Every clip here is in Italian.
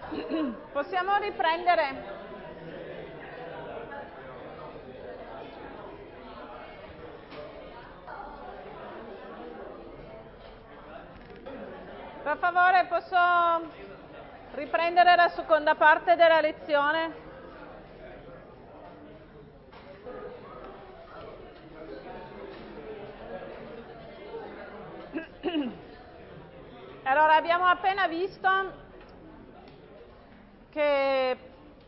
Possiamo riprendere? Per favore, posso riprendere la seconda parte della lezione? Allora, abbiamo appena visto che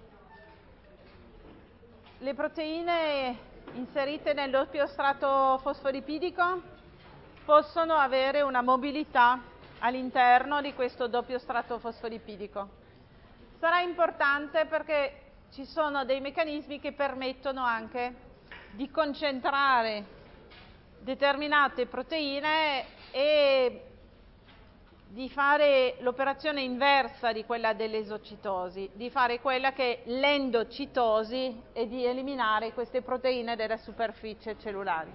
le proteine inserite nel doppio strato fosfolipidico possono avere una mobilità all'interno di questo doppio strato fosfolipidico. Sarà importante perché ci sono dei meccanismi che permettono anche di concentrare determinate proteine e di fare l'operazione inversa di quella dell'esocitosi, di fare quella che è l'endocitosi e di eliminare queste proteine dalla superficie cellulare.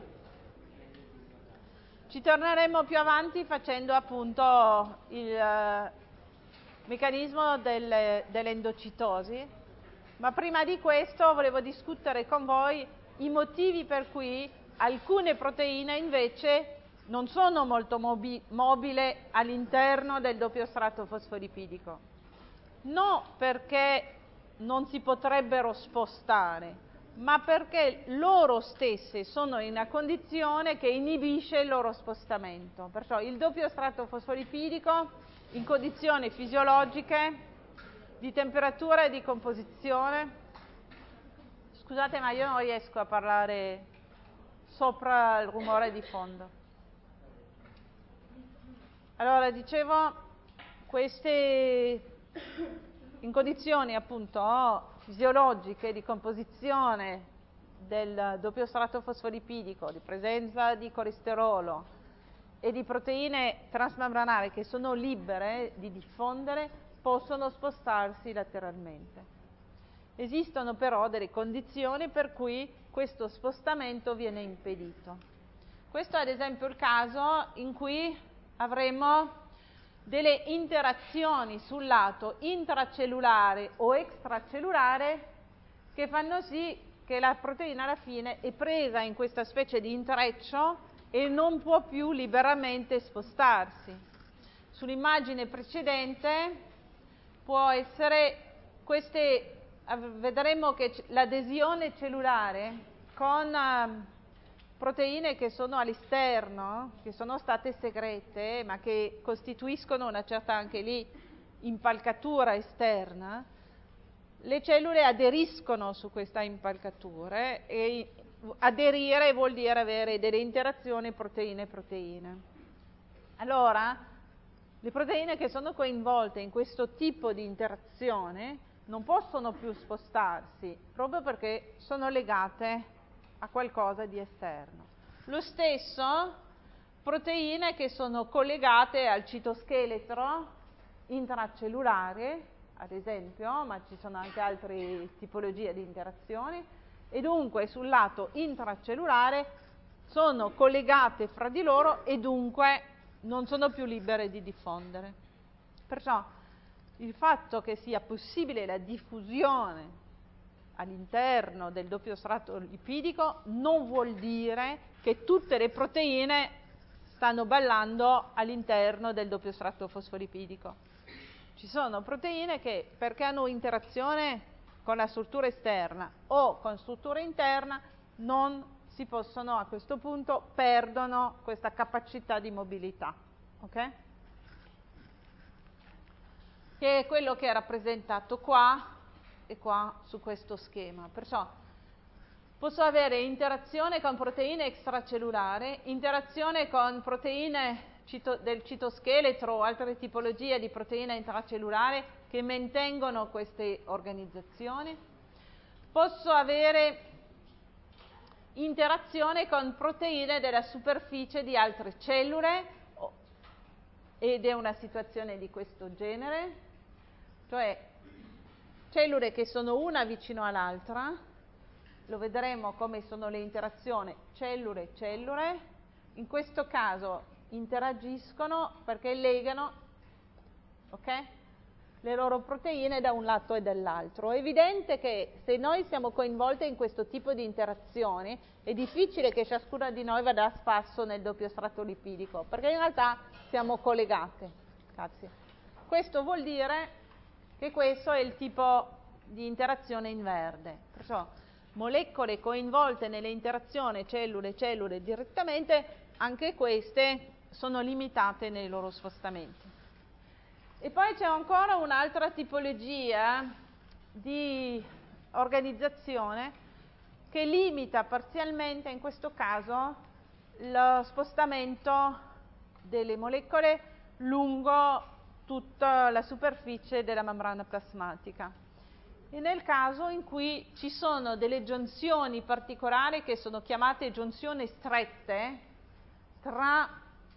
Ci torneremo più avanti facendo appunto il meccanismo dell'endocitosi, ma prima di questo volevo discutere con voi i motivi per cui alcune proteine invece non sono molto mobili all'interno del doppio strato fosfolipidico. Non perché non si potrebbero spostare, ma perché loro stesse sono in una condizione che inibisce il loro spostamento. Perciò il doppio strato fosfolipidico in condizioni fisiologiche di temperatura e di composizione. Scusate, ma io non riesco a parlare sopra il rumore di fondo. Allora, dicevo, queste in condizioni appunto fisiologiche di composizione del doppio strato fosfolipidico, di presenza di colesterolo e di proteine transmembranari che sono libere di diffondere, possono spostarsi lateralmente. Esistono però delle condizioni per cui questo spostamento viene impedito. Questo è ad esempio il caso in cui avremo delle interazioni sul lato intracellulare o extracellulare che fanno sì che la proteina alla fine è presa in questa specie di intreccio e non può più liberamente spostarsi. Sull'immagine precedente può essere vedremo che l'adesione cellulare con proteine che sono all'esterno, che sono state segrete, ma che costituiscono una certa anche lì impalcatura esterna, le cellule aderiscono su questa impalcatura e aderire vuol dire avere delle interazioni proteine-proteine. Allora, le proteine che sono coinvolte in questo tipo di interazione non possono più spostarsi, proprio perché sono legate a qualcosa di esterno. Lo stesso proteine che sono collegate al citoscheletro intracellulare, ad esempio, ma ci sono anche altre tipologie di interazioni, e dunque sul lato intracellulare sono collegate fra di loro e dunque non sono più libere di diffondere. Perciò il fatto che sia possibile la diffusione all'interno del doppio strato lipidico non vuol dire che tutte le proteine stanno ballando all'interno del doppio strato fosfolipidico. Ci sono proteine che, perché hanno interazione con la struttura esterna o con struttura interna, non si possono, a questo punto, perdono questa capacità di mobilità. Ok? Che è quello che è rappresentato qua e qua su questo schema. Perciò posso avere interazione con proteine extracellulari, interazione con proteine del citoscheletro o altre tipologie di proteine intracellulari che mantengono queste organizzazioni. Posso avere interazione con proteine della superficie di altre cellule ed è una situazione di questo genere, cioè cellule che sono una vicino all'altra, lo vedremo come sono le interazioni cellule-cellule, in questo caso interagiscono perché legano, ok? le loro proteine da un lato e dall'altro. È evidente che se noi siamo coinvolte in questo tipo di interazioni è difficile che ciascuna di noi vada a spasso nel doppio strato lipidico, perché in realtà siamo collegate. Grazie. Questo vuol dire che questo è il tipo di interazione in verde. Perciò molecole coinvolte nelle interazioni cellule-cellule direttamente, anche queste sono limitate nei loro spostamenti. E poi c'è ancora un'altra tipologia di organizzazione che limita parzialmente, in questo caso, lo spostamento delle molecole lungo tutta la superficie della membrana plasmatica. E nel caso in cui ci sono delle giunzioni particolari che sono chiamate giunzioni strette tra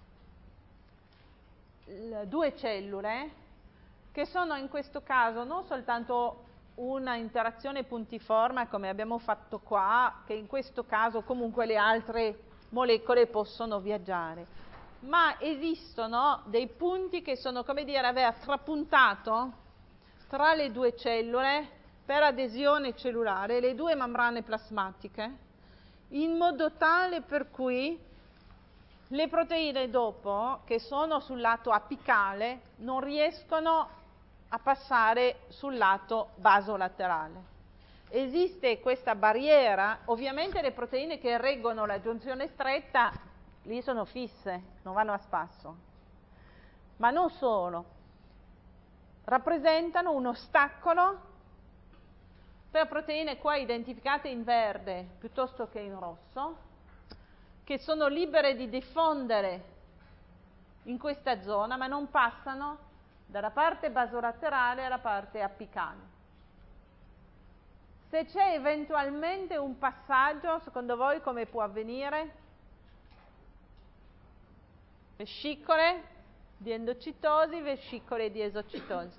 due cellule, che sono in questo caso non soltanto una interazione puntiforme come abbiamo fatto qua, che in questo caso comunque le altre molecole possono viaggiare, ma esistono dei punti che sono come dire aver trapuntato tra le due cellule per adesione cellulare le due membrane plasmatiche, in modo tale per cui le proteine dopo, che sono sul lato apicale, non riescono a passare sul lato basolaterale. Esiste questa barriera, ovviamente le proteine che reggono la giunzione stretta, lì sono fisse, non vanno a spasso. Ma non solo, rappresentano un ostacolo per proteine qua identificate in verde piuttosto che in rosso, che sono libere di diffondere in questa zona, ma non passano dalla parte basolaterale alla parte apicale. Se c'è eventualmente un passaggio, secondo voi come può avvenire? Vescicole di endocitosi, vescicole di esocitosi.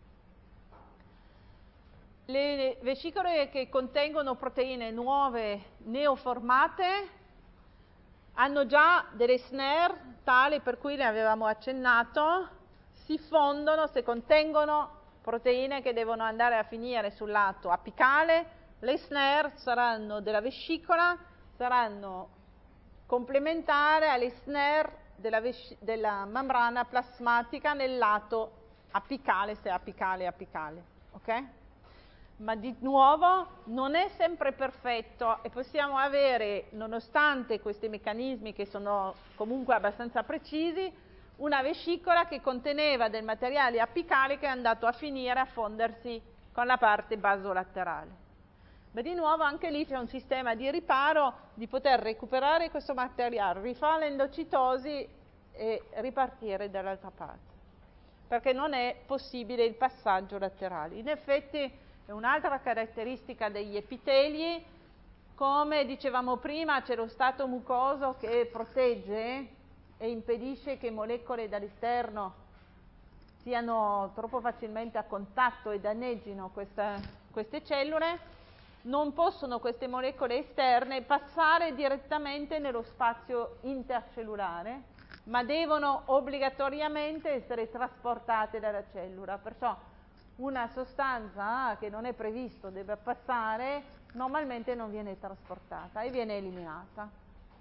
Le vescicole che contengono proteine nuove neoformate hanno già delle snare tali per cui le avevamo accennato, si fondono se contengono proteine che devono andare a finire sul lato apicale, le snare saranno della vescicola, saranno complementari alle snare della membrana plasmatica nel lato apicale, se apicale, ok? Ma di nuovo non è sempre perfetto e possiamo avere, nonostante questi meccanismi che sono comunque abbastanza precisi, una vescicola che conteneva del materiale apicale che è andato a finire a fondersi con la parte basolaterale. Ma di nuovo anche lì c'è un sistema di riparo di poter recuperare questo materiale, rifare l'endocitosi e ripartire dall'altra parte, perché non è possibile il passaggio laterale. In effetti è un'altra caratteristica degli epiteli, come dicevamo prima, c'è lo strato mucoso che protegge e impedisce che molecole dall'esterno siano troppo facilmente a contatto e danneggino queste cellule. Non possono queste molecole esterne passare direttamente nello spazio intercellulare, ma devono obbligatoriamente essere trasportate dalla cellula. Perciò una sostanza che non è previsto deve passare, normalmente non viene trasportata e viene eliminata.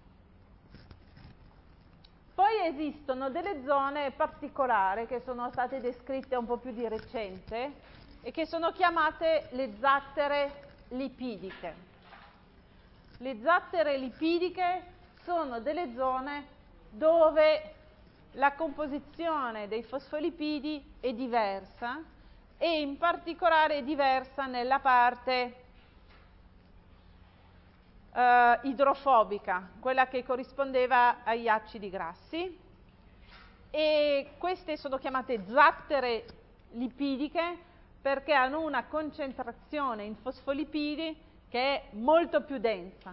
Poi esistono delle zone particolari che sono state descritte un po' più di recente e che sono chiamate le zattere lipidiche. Le zattere lipidiche sono delle zone dove la composizione dei fosfolipidi è diversa e in particolare è diversa nella parte idrofobica, quella che corrispondeva agli acidi grassi, e queste sono chiamate zattere lipidiche perché hanno una concentrazione in fosfolipidi che è molto più densa.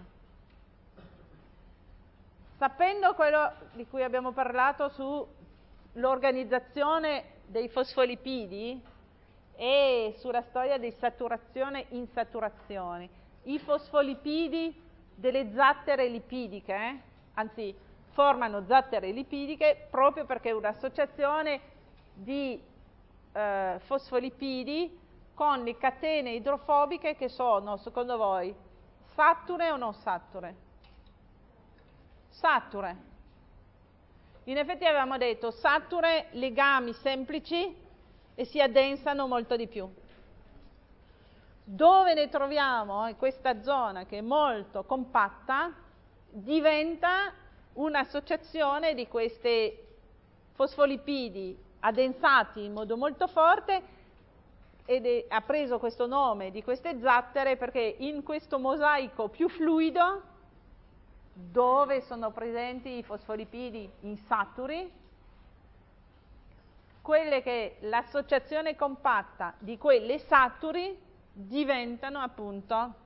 Sapendo quello di cui abbiamo parlato sull'organizzazione dei fosfolipidi e sulla storia di saturazione insaturazione, i fosfolipidi delle zattere lipidiche, anzi formano zattere lipidiche proprio perché è un'associazione di fosfolipidi con le catene idrofobiche che sono, secondo voi, sature o non sature? Sature. In effetti avevamo detto sature, legami semplici e si addensano molto di più. Dove ne troviamo in questa zona che è molto compatta, diventa un'associazione di questi fosfolipidi addensati in modo molto forte ed ha preso questo nome di queste zattere perché in questo mosaico più fluido, dove sono presenti i fosfolipidi insaturi, quelle che l'associazione compatta di quelle saturi diventano appunto,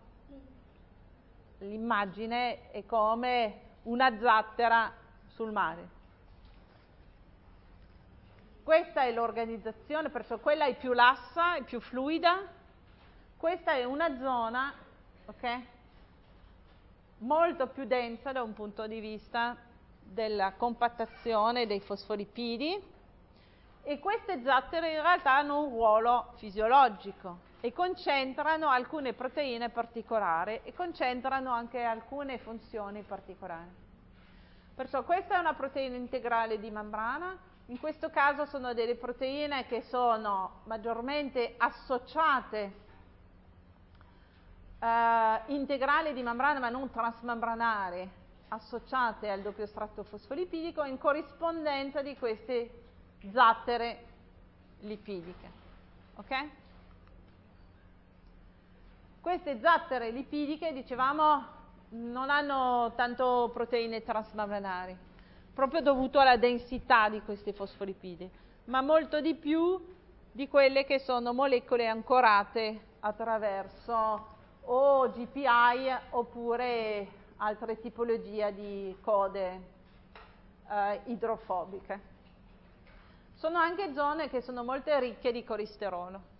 l'immagine è come una zattera sul mare. Questa è l'organizzazione, perciò quella è più lassa, è più fluida. Questa è una zona, ok, molto più densa da un punto di vista della compattazione dei fosfolipidi, e queste zattere in realtà hanno un ruolo fisiologico e concentrano alcune proteine particolari e concentrano anche alcune funzioni particolari. Perciò questa è una proteina integrale di membrana. In questo caso sono delle proteine che sono maggiormente associate, integrali di membrana ma non transmembranari, associate al doppio strato fosfolipidico in corrispondenza di queste zattere lipidiche. Ok? Queste zattere lipidiche, dicevamo, non hanno tanto proteine transmembranari, proprio dovuto alla densità di questi fosfolipidi, ma molto di più di quelle che sono molecole ancorate attraverso o GPI oppure altre tipologie di code idrofobiche. Sono anche zone che sono molto ricche di colesterolo.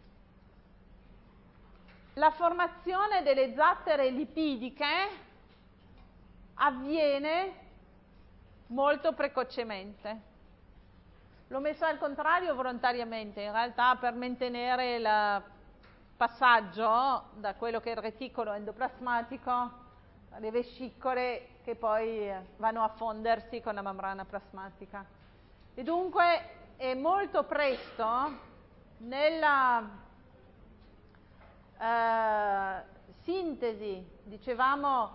La formazione delle zattere lipidiche avviene molto precocemente. L'ho messo al contrario volontariamente, in realtà per mantenere il passaggio da quello che è il reticolo endoplasmatico alle vescicole che poi vanno a fondersi con la membrana plasmatica. E dunque è molto presto nella sintesi, dicevamo,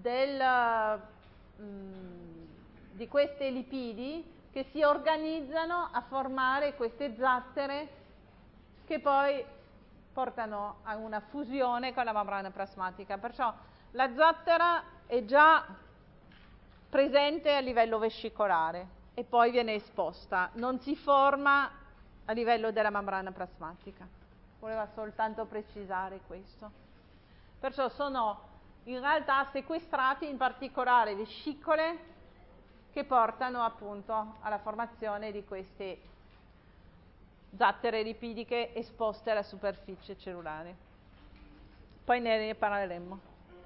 di questi lipidi che si organizzano a formare queste zattere che poi portano a una fusione con la membrana plasmatica. Perciò la zattera è già presente a livello vescicolare e poi viene esposta, non si forma a livello della membrana plasmatica. Voleva soltanto precisare questo. Perciò sono in realtà sequestrati in particolare vescicole che portano appunto alla formazione di queste zattere lipidiche esposte alla superficie cellulare. Poi ne parleremo.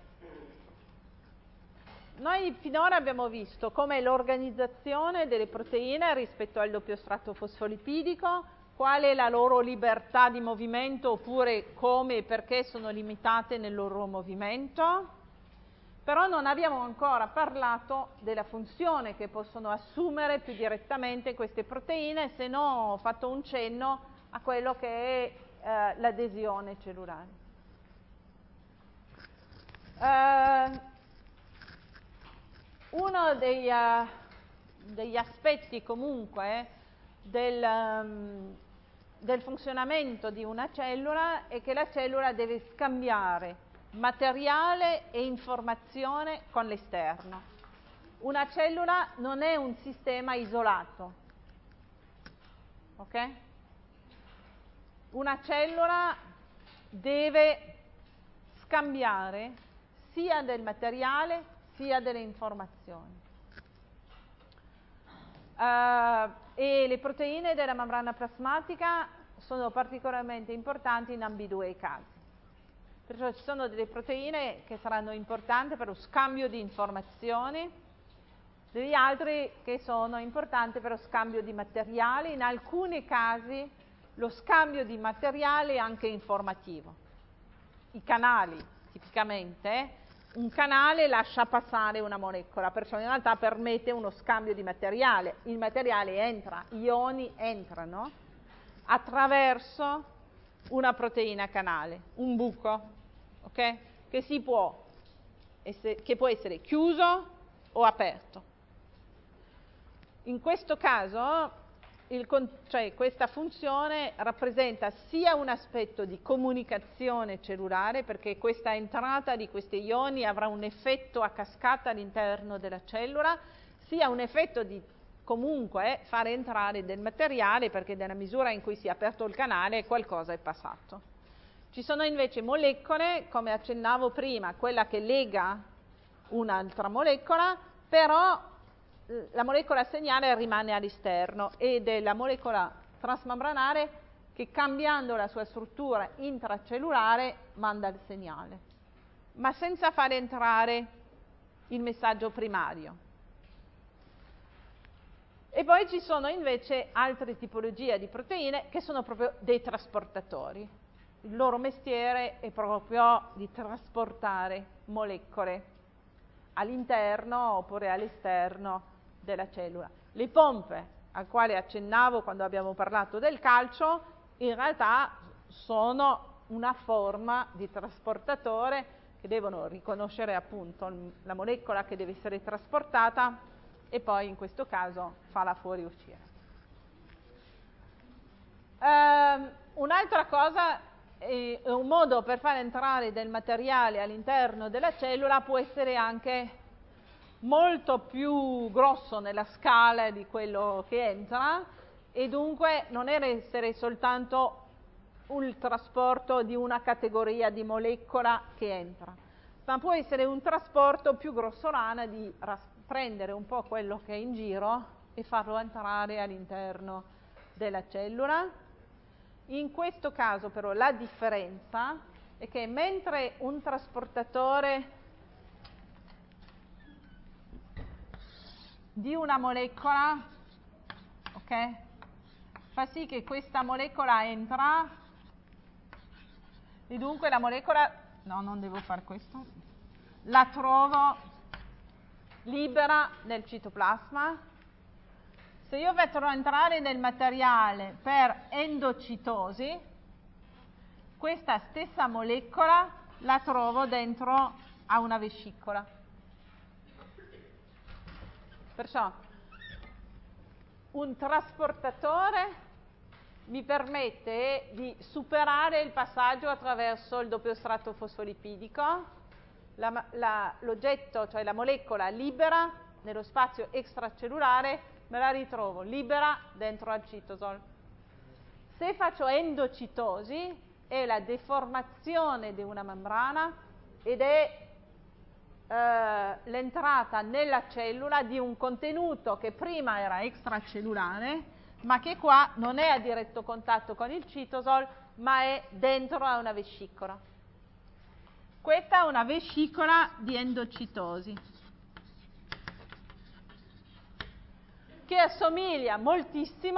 Noi finora abbiamo visto come l'organizzazione delle proteine rispetto al doppio strato fosfolipidico, qual è la loro libertà di movimento oppure come e perché sono limitate nel loro movimento, però non abbiamo ancora parlato della funzione che possono assumere più direttamente queste proteine, se no ho fatto un cenno a quello che è l'adesione cellulare. Uno degli aspetti comunque del funzionamento di una cellula è che la cellula deve scambiare materiale e informazione con l'esterno. Una cellula non è un sistema isolato, ok? Una cellula deve scambiare sia del materiale sia delle informazioni. E le proteine della membrana plasmatica sono particolarmente importanti in ambedue i casi. Perciò ci sono delle proteine che saranno importanti per lo scambio di informazioni, degli altri che sono importanti per lo scambio di materiali, in alcuni casi lo scambio di materiale anche informativo. I canali, tipicamente, un canale lascia passare una molecola, perciò in realtà permette uno scambio di materiale. Il materiale entra, ioni entrano attraverso una proteina canale, un buco, ok? Che può essere chiuso o aperto. In questo caso, questa funzione rappresenta sia un aspetto di comunicazione cellulare, perché questa entrata di questi ioni avrà un effetto a cascata all'interno della cellula, sia un effetto di comunque fare entrare del materiale, perché nella misura in cui si è aperto il canale qualcosa è passato. Ci sono invece molecole, come accennavo prima, quella che lega un'altra molecola, però la molecola segnale rimane all'esterno ed è la molecola transmembranare che, cambiando la sua struttura intracellulare, manda il segnale, ma senza fare entrare il messaggio primario. E poi ci sono invece altre tipologie di proteine che sono proprio dei trasportatori. Il loro mestiere è proprio di trasportare molecole all'interno oppure all'esterno della cellula. Le pompe, al quale accennavo quando abbiamo parlato del calcio, in realtà sono una forma di trasportatore che devono riconoscere appunto la molecola che deve essere trasportata e poi in questo caso farla fuoriuscire. Un'altra cosa, un modo per far entrare del materiale all'interno della cellula può essere anche molto più grosso nella scala di quello che entra e dunque non essere soltanto il trasporto di una categoria di molecola che entra, ma può essere un trasporto più grossolano di prendere un po' quello che è in giro e farlo entrare all'interno della cellula. In questo caso però la differenza è che mentre un trasportatore di una molecola, ok, fa sì che questa molecola entra e dunque la molecola, no, non devo fare questo, la trovo libera nel citoplasma. Se io faccio entrare nel materiale per endocitosi, questa stessa molecola la trovo dentro a una vescicola. Perciò un trasportatore mi permette di superare il passaggio attraverso il doppio strato fosfolipidico. L'oggetto, cioè la molecola libera nello spazio extracellulare, me la ritrovo libera dentro al citosol. Se faccio endocitosi è la deformazione di una membrana ed è l'entrata nella cellula di un contenuto che prima era extracellulare, ma che qua non è a diretto contatto con il citosol, ma è dentro a una vescicola. Questa è una vescicola di endocitosi, che assomiglia moltissimo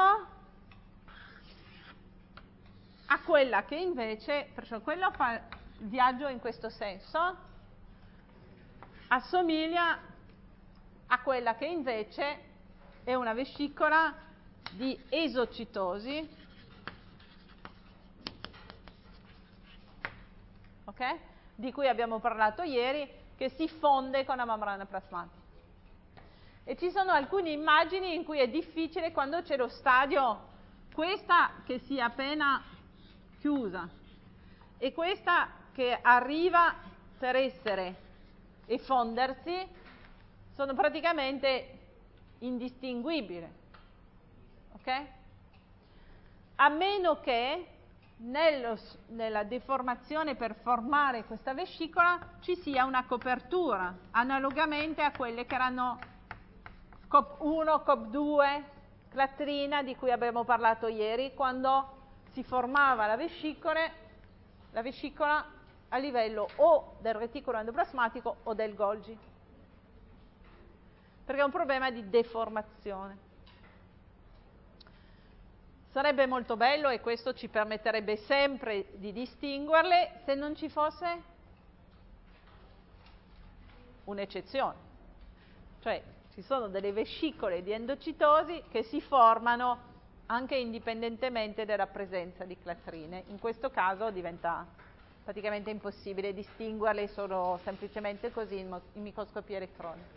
a quella che invece, perciò quello fa il viaggio in questo senso, assomiglia a quella che invece è una vescicola di esocitosi, ok? Di cui abbiamo parlato ieri, che si fonde con la membrana plasmatica. E ci sono alcune immagini in cui è difficile quando c'è lo stadio, questa che si è appena chiusa e questa che arriva per essere e fondersi, sono praticamente indistinguibili, ok? A meno che nella deformazione per formare questa vescicola ci sia una copertura, analogamente a quelle che erano COP1, COP2, clatrina, di cui abbiamo parlato ieri, quando si formava la vescicola a livello o del reticolo endoplasmatico o del Golgi, perché è un problema di deformazione. Sarebbe molto bello e questo ci permetterebbe sempre di distinguerle se non ci fosse un'eccezione. Cioè ci sono delle vescicole di endocitosi che si formano anche indipendentemente dalla presenza di clatrine. In questo caso diventa praticamente impossibile distinguerle solo semplicemente così in microscopia elettronica.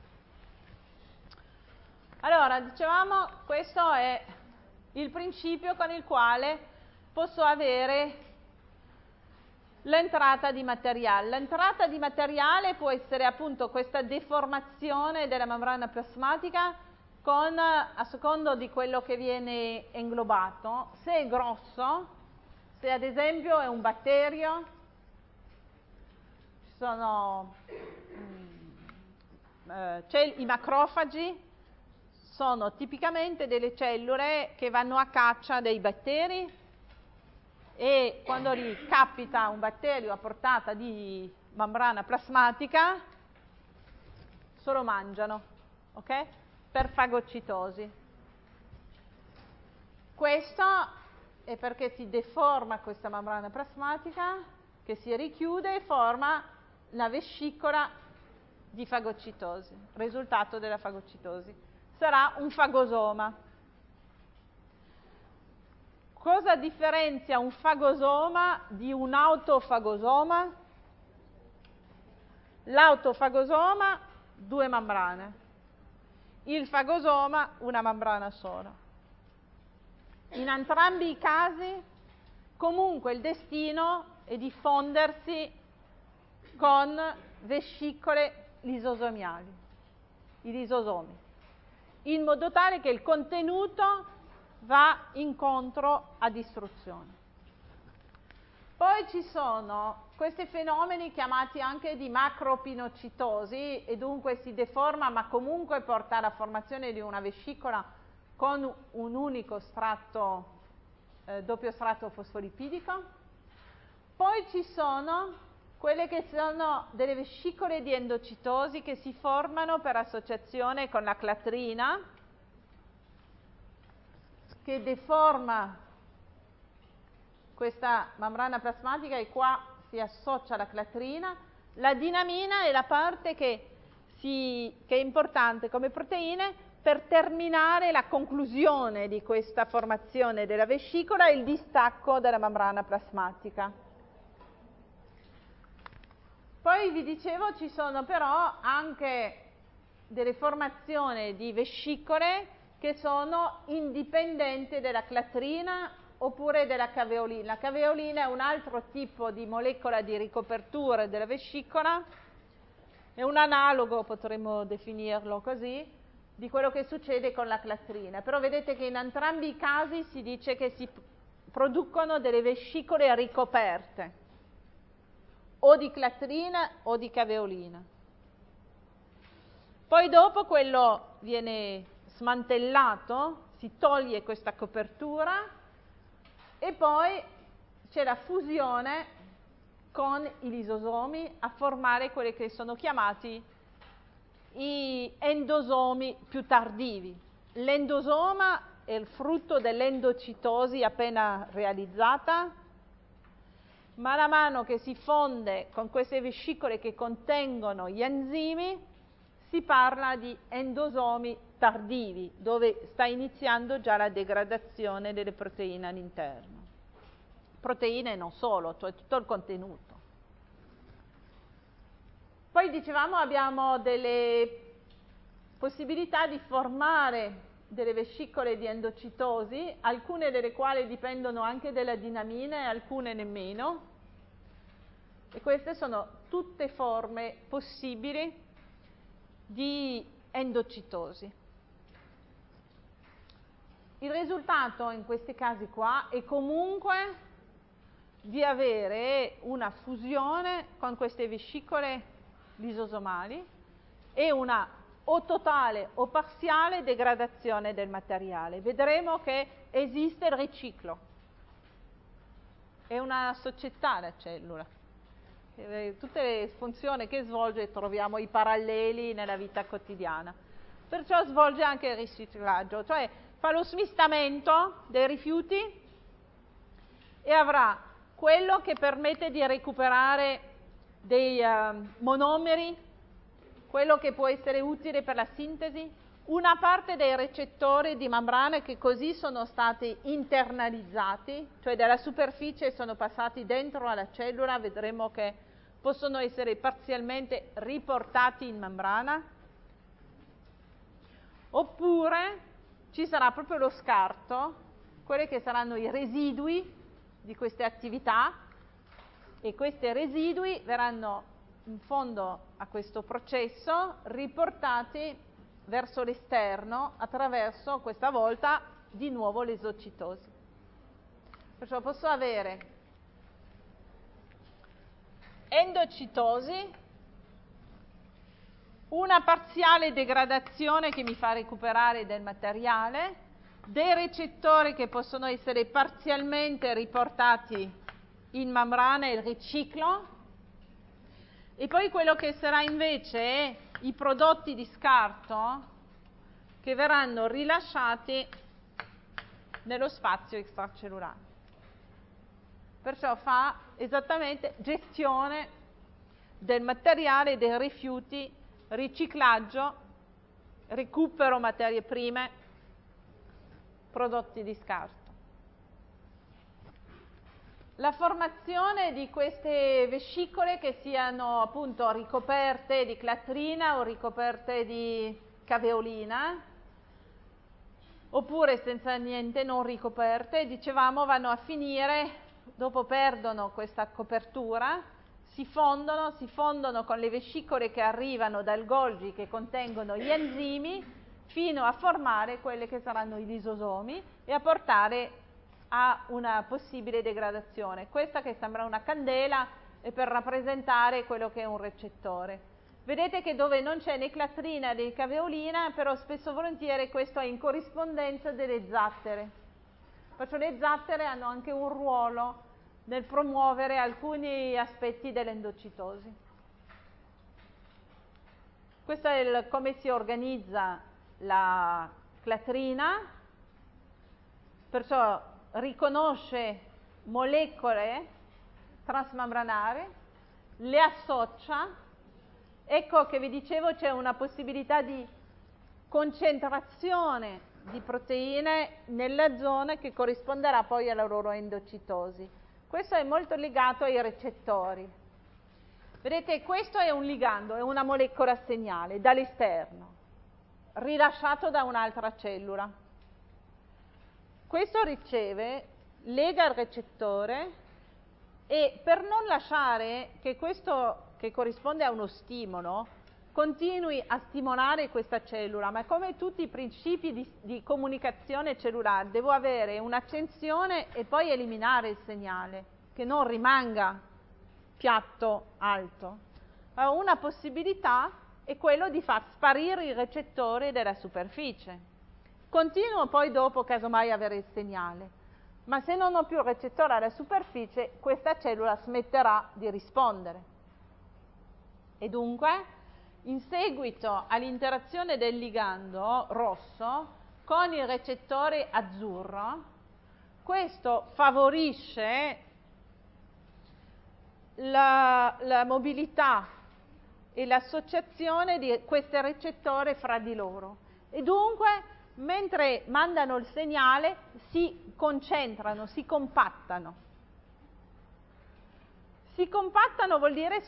Allora, dicevamo, questo è il principio con il quale posso avere l'entrata di materiale. L'entrata di materiale può essere appunto questa deformazione della membrana plasmatica a secondo di quello che viene inglobato. Se è grosso, se ad esempio è un batterio, ci sono i macrofagi, sono tipicamente delle cellule che vanno a caccia dei batteri e quando gli capita un batterio a portata di membrana plasmatica, se lo mangiano, ok? Per fagocitosi. Questo è perché si deforma questa membrana plasmatica che si richiude e forma la vescicola di fagocitosi, risultato della fagocitosi. Sarà un fagosoma. Cosa differenzia un fagosoma di un autofagosoma? L'autofagosoma, 2 membrane. Il fagosoma, una membrana sola. In entrambi i casi, comunque il destino è di fondersi con vescicole lisosomiali, i lisosomi, in modo tale che il contenuto va incontro a distruzione. Poi ci sono questi fenomeni chiamati anche di macropinocitosi e dunque si deforma ma comunque porta alla formazione di una vescicola con un unico strato, doppio strato fosfolipidico. Poi ci sono quelle che sono delle vescicole di endocitosi che si formano per associazione con la clatrina, che deforma questa membrana plasmatica e qua si associa la clatrina. La dinamina è la parte che è importante come proteine per terminare la conclusione di questa formazione della vescicola e il distacco della membrana plasmatica. Poi vi dicevo ci sono però anche delle formazioni di vescicole che sono indipendenti dalla clatrina oppure della caveolina. La caveolina è un altro tipo di molecola di ricopertura della vescicola, è un analogo, potremmo definirlo così, di quello che succede con la clatrina. Però vedete che in entrambi i casi si dice che si producono delle vescicole ricoperte, o di clatrina o di caveolina. Poi dopo quello viene smantellato, si toglie questa copertura e poi c'è la fusione con i lisosomi a formare quelli che sono chiamati i endosomi più tardivi. L'endosoma è il frutto dell'endocitosi appena realizzata. Man mano che si fonde con queste vescicole che contengono gli enzimi, si parla di endosomi tardivi, dove sta iniziando già la degradazione delle proteine all'interno. Proteine non solo, cioè tutto il contenuto. Poi dicevamo abbiamo delle possibilità di formare delle vescicole di endocitosi, alcune delle quali dipendono anche dalla dinamina e alcune nemmeno. E queste sono tutte forme possibili di endocitosi. Il risultato in questi casi qua è comunque di avere una fusione con queste vescicole lisosomali e una o totale o parziale degradazione del materiale. Vedremo che esiste il riciclo. È una società la cellula. Tutte le funzioni che svolge troviamo i paralleli nella vita quotidiana. Perciò svolge anche il riciclaggio, cioè fa lo smistamento dei rifiuti e avrà quello che permette di recuperare dei monomeri, quello che può essere utile per la sintesi, una parte dei recettori di membrana che così sono stati internalizzati, cioè dalla superficie sono passati dentro alla cellula, vedremo che possono essere parzialmente riportati in membrana, oppure ci sarà proprio lo scarto, quelli che saranno i residui di queste attività, e questi residui verranno in fondo a questo processo riportati verso l'esterno attraverso, questa volta, di nuovo l'esocitosi. Perciò posso avere endocitosi, una parziale degradazione che mi fa recuperare del materiale, dei recettori che possono essere parzialmente riportati in membrana e il riciclo, e poi quello che sarà invece i prodotti di scarto che verranno rilasciati nello spazio extracellulare. Perciò fa esattamente gestione del materiale, dei rifiuti, riciclaggio, recupero materie prime, prodotti di scarto. La formazione di queste vescicole, che siano appunto ricoperte di clatrina o ricoperte di caveolina, oppure senza niente, non ricoperte, dicevamo, vanno a finire, dopo perdono questa copertura, si fondono con le vescicole che arrivano dal Golgi, che contengono gli enzimi, fino a formare quelle che saranno i lisosomi e a portare a una possibile degradazione. Questa, che sembra una candela, è per rappresentare quello che è un recettore. Vedete che dove non c'è né clatrina né caveolina, però spesso e volentieri questo è in corrispondenza delle zattere. Perciò le zattere hanno anche un ruolo nel promuovere alcuni aspetti dell'endocitosi. Questo è come si organizza la clatrina, perciò riconosce molecole transmembranari, le associa. Ecco che vi dicevo, c'è una possibilità di concentrazione di proteine nella zona che corrisponderà poi alla loro endocitosi. Questo è molto legato ai recettori. Vedete, questo è un ligando, è una molecola segnale dall'esterno, rilasciato da un'altra cellula. Questo riceve, lega il recettore, e per non lasciare che questo, che corrisponde a uno stimolo, continui a stimolare questa cellula, ma come tutti i principi di comunicazione cellulare, devo avere un'accensione e poi eliminare il segnale, che non rimanga piatto alto. Allora, una possibilità è quello di far sparire il recettore dalla superficie. Continuo poi dopo casomai avere il segnale, ma se non ho più il recettore alla superficie, questa cellula smetterà di rispondere. E dunque, in seguito all'interazione del ligando rosso con il recettore azzurro, questo favorisce la mobilità e l'associazione di questi recettori fra di loro. E dunque, mentre mandano il segnale, si concentrano, si compattano. Si compattano vuol dire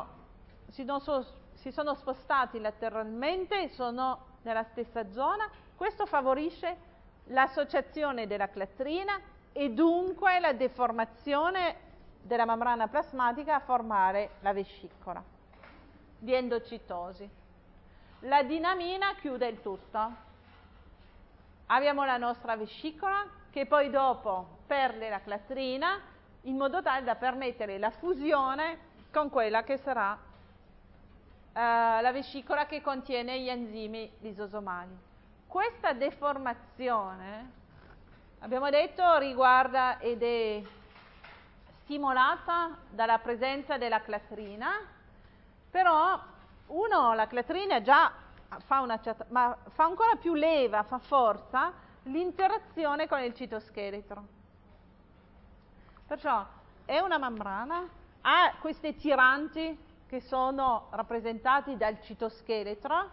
si sono spostati lateralmente e sono nella stessa zona. Questo favorisce l'associazione della clatrina e dunque la deformazione della membrana plasmatica a formare la vescicola di endocitosi. La dinamina chiude il tutto. Abbiamo la nostra vescicola che poi dopo perde la clatrina in modo tale da permettere la fusione con quella che sarà la vescicola che contiene gli enzimi lisosomali. Questa deformazione, abbiamo detto, riguarda ed è stimolata dalla presenza della clatrina, però la clatrina già fa una certa, ma fa ancora più leva, fa forza l'interazione con il citoscheletro. Perciò è una membrana, ha questi tiranti che sono rappresentati dal citoscheletro,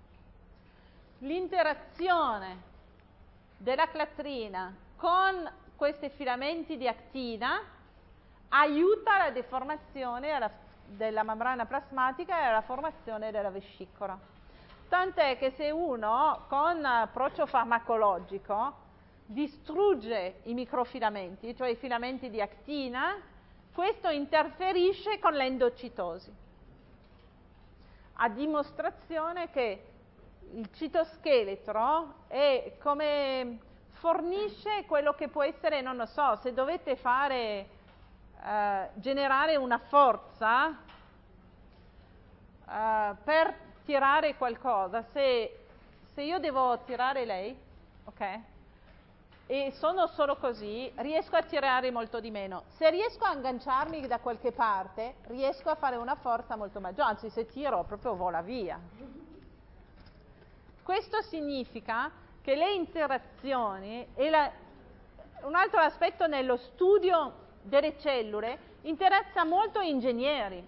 l'interazione della clatrina con questi filamenti di actina aiuta la deformazione della membrana plasmatica e la formazione della vescicola. Tant'è che se uno con approccio farmacologico distrugge i microfilamenti, cioè i filamenti di actina, questo interferisce con l'endocitosi, a dimostrazione che il citoscheletro è come fornisce quello che può essere, non lo so, se dovete generare una forza per tirare qualcosa, se io devo tirare lei, ok? E sono solo così, riesco a tirare molto di meno. Se riesco a agganciarmi da qualche parte, riesco a fare una forza molto maggiore, anzi se tiro proprio vola via. Questo significa che le interazioni, un altro aspetto nello studio delle cellule, interessa molto gli ingegneri.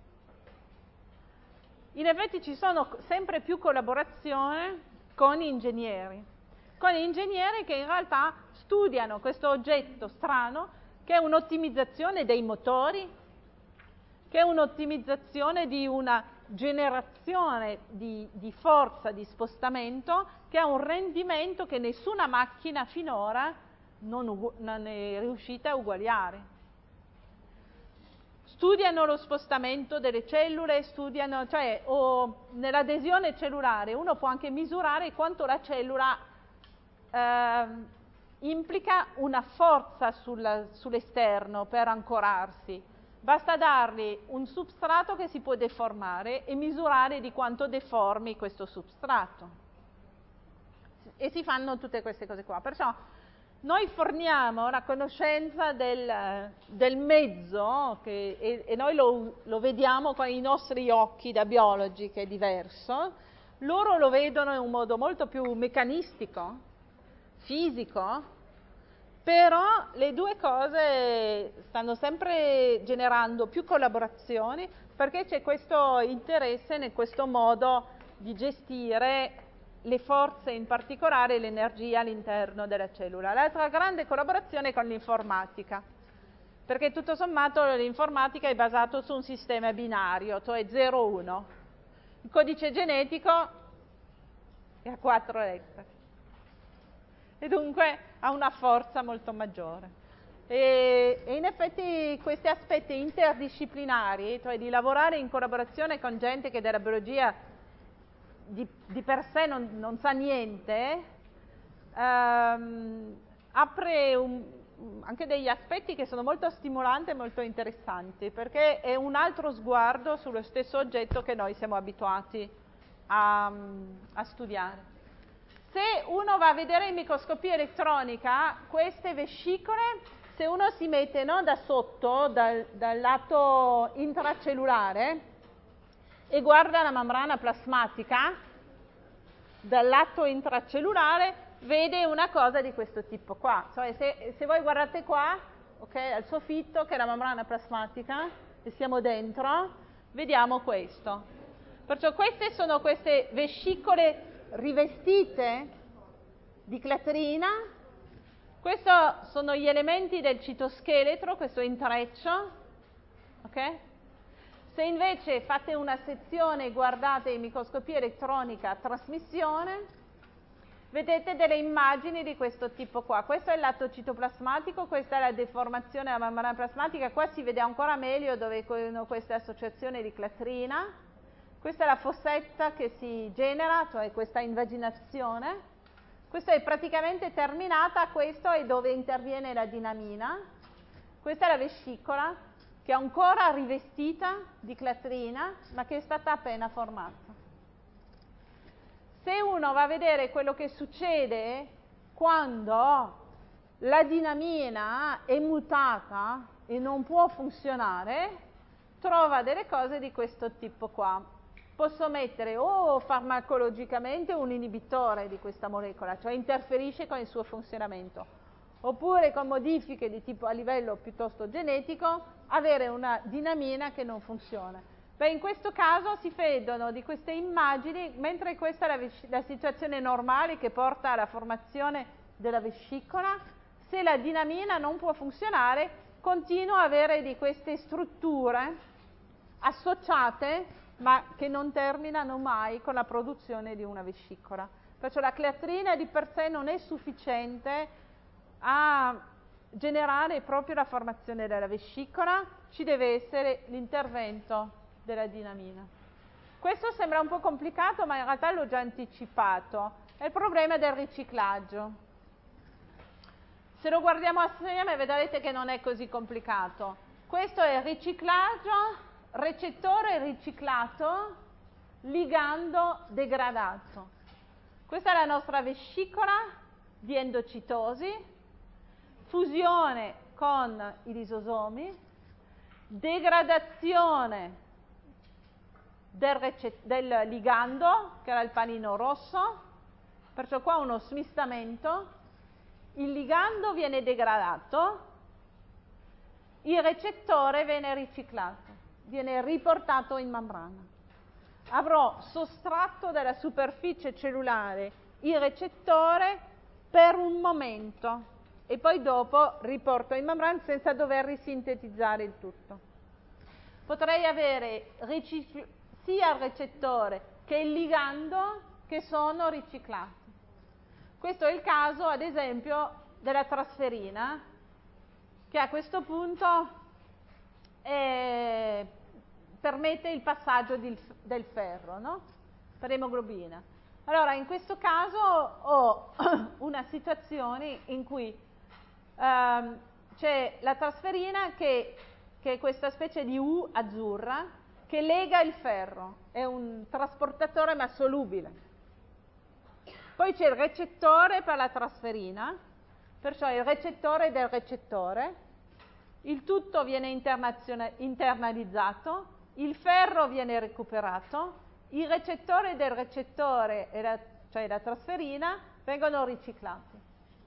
In effetti ci sono sempre più collaborazioni con ingegneri che in realtà studiano questo oggetto strano che è un'ottimizzazione dei motori, che è un'ottimizzazione di una generazione di forza di spostamento che ha un rendimento che nessuna macchina finora non è riuscita a uguagliare. Studiano lo spostamento delle cellule, o nell'adesione cellulare uno può anche misurare quanto la cellula implica una forza sull'esterno per ancorarsi. Basta dargli un substrato che si può deformare e misurare di quanto deformi questo substrato. E si fanno tutte queste cose qua. Perciò noi forniamo la conoscenza del mezzo e noi lo vediamo con i nostri occhi da biologi, che è diverso. Loro lo vedono in un modo molto più meccanistico, fisico, però le due cose stanno sempre generando più collaborazioni perché c'è questo interesse in questo modo di gestire le forze, in particolare l'energia all'interno della cellula. L'altra grande collaborazione è con l'informatica, perché tutto sommato l'informatica è basata su un sistema binario, cioè 0-1. Il codice genetico è a 4 lettere e dunque ha una forza molto maggiore. E in effetti questi aspetti interdisciplinari, cioè di lavorare in collaborazione con gente che della biologia di per sé non sa niente, apre anche degli aspetti che sono molto stimolanti e molto interessanti, perché è un altro sguardo sullo stesso oggetto che noi siamo abituati a studiare. Se uno va a vedere in microscopia elettronica, queste vescicole, se uno si mette da sotto, dal lato intracellulare, e guarda la membrana plasmatica, dal lato intracellulare, vede una cosa di questo tipo qua. Cioè se voi guardate qua, okay, al soffitto, che è la membrana plasmatica, e siamo dentro, vediamo questo. Perciò queste sono queste vescicole rivestite di clatrina. Questi sono gli elementi del citoscheletro, questo intreccio, ok? Se invece fate una sezione e guardate in microscopia elettronica a trasmissione, vedete delle immagini di questo tipo qua. Questo è il lato citoplasmatico, questa è la deformazione della membrana plasmatica, qua si vede ancora meglio dove sono queste associazioni di clatrina. Questa è la fossetta che si genera, cioè questa invaginazione. Questa è praticamente terminata, questo è dove interviene la dinamina. Questa è la vescicola, che è ancora rivestita di clatrina, ma che è stata appena formata. Se uno va a vedere quello che succede quando la dinamina è mutata e non può funzionare, trova delle cose di questo tipo qua. posso mettere o farmacologicamente un inibitore di questa molecola, cioè interferisce con il suo funzionamento, oppure con modifiche di tipo a livello piuttosto genetico, avere una dinamina che non funziona. Beh, in questo caso si vedono di queste immagini, mentre questa è la situazione normale che porta alla formazione della vescicola, se la dinamina non può funzionare, continua a avere di queste strutture associate, ma che non terminano mai con la produzione di una vescicola. Perciò la creatinina di per sé non è sufficiente a generare proprio la formazione della vescicola, ci deve essere l'intervento della dinamina. Questo sembra un po' complicato, ma in realtà l'ho già anticipato. È il problema del riciclaggio. Se lo guardiamo assieme vedrete che non è così complicato. Questo è il riciclaggio, recettore riciclato, ligando degradato. Questa è la nostra vescicola di endocitosi, fusione con i lisosomi, degradazione del ligando, che era il panino rosso, perciò qua uno smistamento, il ligando viene degradato, il recettore viene riciclato, viene riportato in membrana. Avrò sottratto dalla superficie cellulare il recettore per un momento e poi dopo riporto in membrana senza dover risintetizzare il tutto. Potrei avere sia il recettore che il ligando che sono riciclati. Questo è il caso, ad esempio, della trasferina, che a questo punto permette il passaggio del ferro, no? Per emoglobina. Allora, in questo caso ho una situazione in cui c'è la trasferina che è questa specie di U azzurra che lega il ferro, è un trasportatore ma solubile. Poi c'è il recettore per la trasferina, perciò il recettore del recettore, il tutto viene internalizzato, il ferro viene recuperato, il recettore del recettore, cioè la trasferina, vengono riciclati.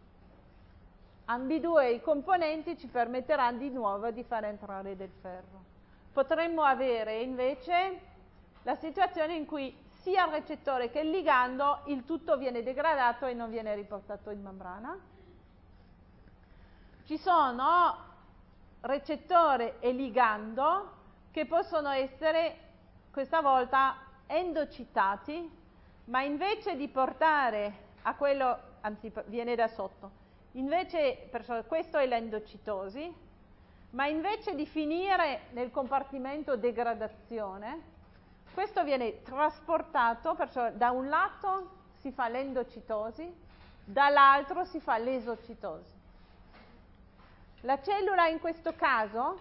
Ambidue i componenti ci permetteranno di nuovo di far entrare del ferro. Potremmo avere invece la situazione in cui sia il recettore che il ligando, il tutto viene degradato e non viene riportato in membrana. Ci sono recettore e ligando che possono essere questa volta endocitati, ma invece di portare a quello, anzi viene da sotto, invece, questo è l'endocitosi, ma invece di finire nel compartimento degradazione, questo viene trasportato, perciò da un lato si fa l'endocitosi, dall'altro si fa l'esocitosi. La cellula in questo caso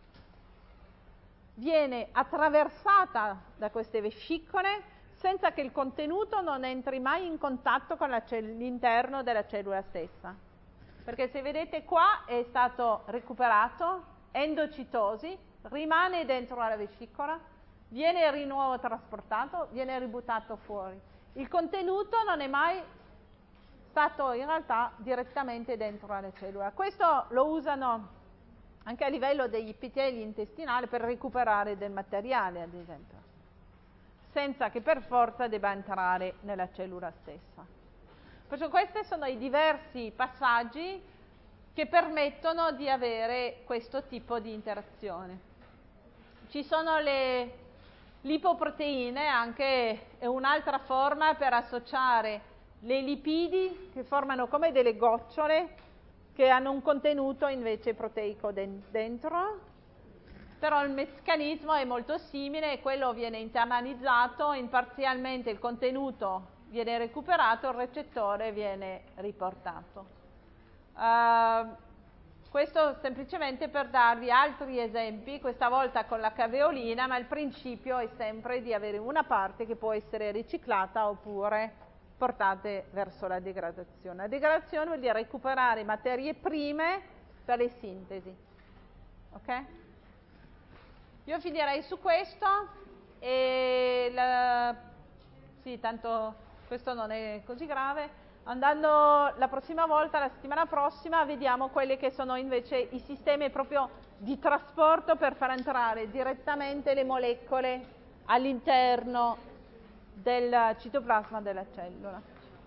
viene attraversata da queste vescicole senza che il contenuto non entri mai in contatto con l'interno della cellula stessa. Perché se vedete qua è stato recuperato, endocitosi, rimane dentro la vescicola, viene di nuovo trasportato, viene ributtato fuori. Il contenuto non è mai stato in realtà direttamente dentro la cellula. Questo lo usano anche a livello degli epiteli intestinali per recuperare del materiale, ad esempio, senza che per forza debba entrare nella cellula stessa. Perciò questi sono i diversi passaggi che permettono di avere questo tipo di interazione. Ci sono le lipoproteine, anche è un'altra forma per associare le lipidi che formano come delle gocciole che hanno un contenuto invece proteico dentro, però il meccanismo è molto simile e quello viene internalizzato, parzialmente il contenuto viene recuperato, il recettore viene riportato. Questo semplicemente per darvi altri esempi, questa volta con la caveolina, ma il principio è sempre di avere una parte che può essere riciclata oppure portate verso la degradazione. La degradazione vuol dire recuperare materie prime per le sintesi. Ok? Io finirei su questo. Sì, tanto questo non è così grave. Andando la prossima volta, la settimana prossima, vediamo quelli che sono invece i sistemi proprio di trasporto per far entrare direttamente le molecole all'interno del citoplasma della cellula.